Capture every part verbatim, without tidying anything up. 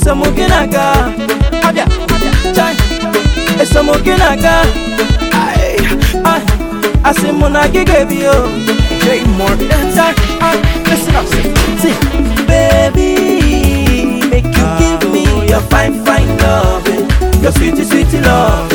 esa muginaga, abia, chai, esa muginaga, ay, ay, ase munagi gebio, Jay Morgan, chai, ay, listen up, see, baby, make you give me your fine, fine love, your sweet, sweet love,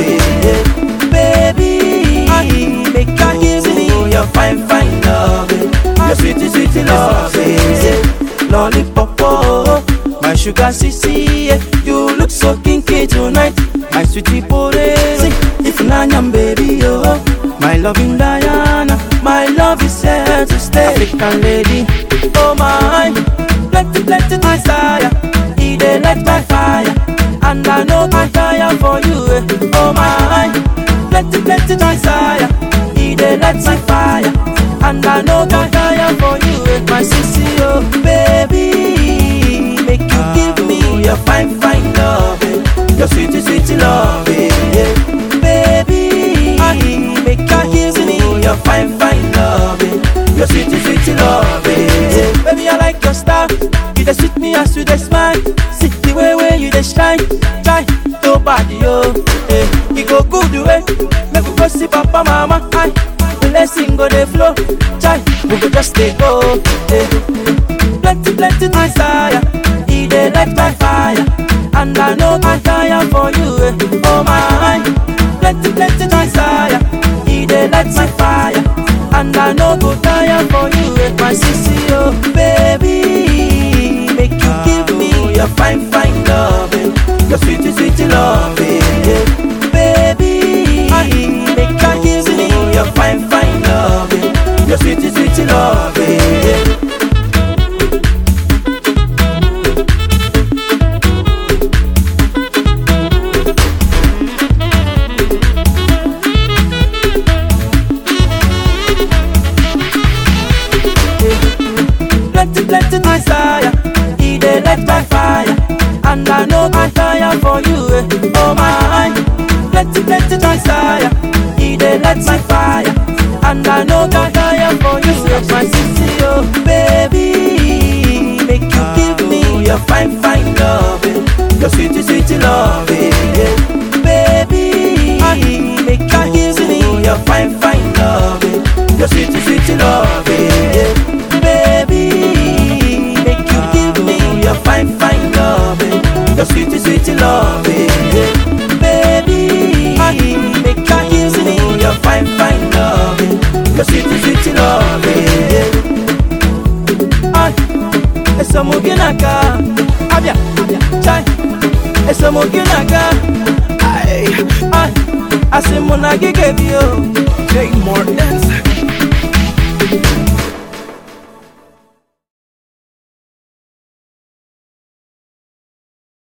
baby, make you give me your fine, fine love, your sweet, sweet love, lollipop, oh, my sugar sissy, yeah. You look so kinky tonight, my sweetie porezi. If nanyam baby, oh, my loving Diana, my love is here to stay. African lady, oh my, plenty, plenty desire, he dey light my fire, and I know I tire for you, eh. Oh my, plenty, plenty desire, he dey light my fire, and I know I tire for you, eh. My sissy, oh baby, make you give me your fine, fine love, your sweet, sweet love, yeah. Baby, make you give me your fine, fine love, your sweet, sweet love, yeah. Baby, I like your style, you just sweet me as you just smile. See the way where you just shine, try to body, oh, eh. You go good way, make we go see papa, mama, I. Blessing go the flow, try we go just stay go, eh. Plenty, plenty desire, he dey light my fire, and I know I tire for you, eh. Oh my, plenty, plenty desire, he dey light my fire, and I know go tire for you, eh. My sissy, oh baby, make you give me your fine, fine love, eh. Your sweet, sweet love, eh. Baby, make you give me your fine, fine love, eh. Your sweet, sweet love, eh. Plenty, plenty desire, he dey light my fire, and I know I tire for you, eh. Oh my, plenty, plenty desire, he dey light my fire, and I know I tire for you, eh. My sissy, oh baby, make you give me your fine, fine love, eh. Your sweet, sweet love, eh. Baby, make you give me your fine, fine love, eh. Your sweet, sweet love, eh. Baby, make you give me your fine, fine love, eh. Your sweet, sweet love, eh. Baby, make you give me your fine, fine love, eh. Your sweet, sweet love, eh. Ay, esa muginaga, abia, chai, esa muginaga, ay, ay, ase munagi gebio, Jay Morgan.